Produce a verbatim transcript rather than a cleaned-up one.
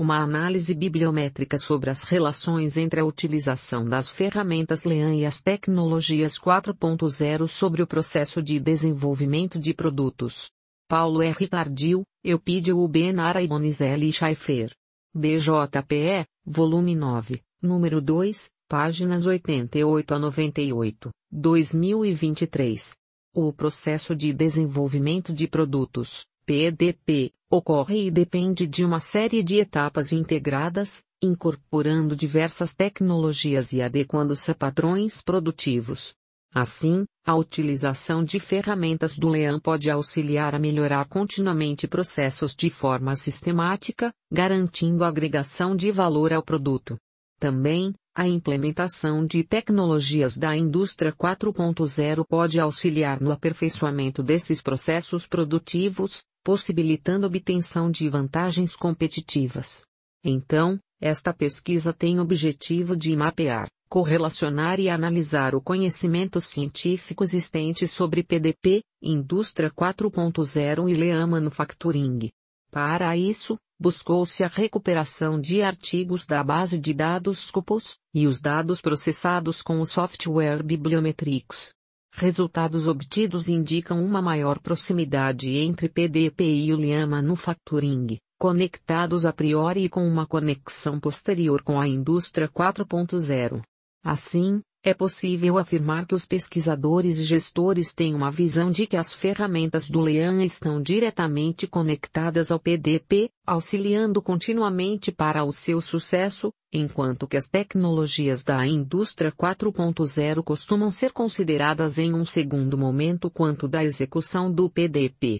uma análise bibliométrica sobre as relações entre a utilização das ferramentas Lean e as tecnologias quatro ponto zero sobre o processo de desenvolvimento de produtos. Paulo R. Tardio, Eupídio Ben Ara e Donizeli Schaeffer. B J P E, volume nove, número dois, páginas oitenta e oito a noventa e oito, dois mil e vinte e três. O processo de desenvolvimento de produtos, P D P, ocorre e depende de uma série de etapas integradas, incorporando diversas tecnologias e adequando-se a padrões produtivos. Assim, a utilização de ferramentas do Lean pode auxiliar a melhorar continuamente processos de forma sistemática, garantindo a agregação de valor ao produto. Também, a implementação de tecnologias da indústria quatro ponto zero pode auxiliar no aperfeiçoamento desses processos produtivos, possibilitando a obtenção de vantagens competitivas. Então, esta pesquisa tem o objetivo de mapear, correlacionar e analisar o conhecimento científico existente sobre P D P, Indústria quatro ponto zero e Lean Manufacturing. Para isso, buscou-se a recuperação de artigos da base de dados Scopus, e os dados processados com o software Bibliometrics. Resultados obtidos indicam uma maior proximidade entre P D P e o Lean Manufacturing, conectados a priori e com uma conexão posterior com a Indústria quatro ponto zero. Assim, é possível afirmar que os pesquisadores e gestores têm uma visão de que as ferramentas do Lean estão diretamente conectadas ao P D P, auxiliando continuamente para o seu sucesso, enquanto que as tecnologias da Indústria quatro ponto zero costumam ser consideradas em um segundo momento quanto da execução do P D P.